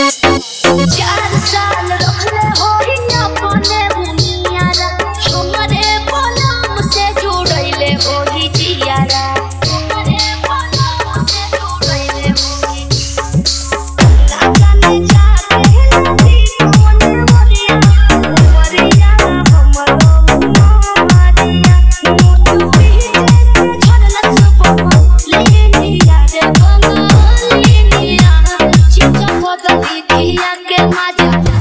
4 साल रखले होई अपने बुनियारा हमरे पलम से जुड़ैले होई जियारा हमरे पलम से जुड़ैले होई लागने जाके लगी मोने मोरिया मोरिया हमरो मारिया मोटू पीछे छोड़ला सुबह लेनिया रे बंगालिया चिचा बदली दिया के मजा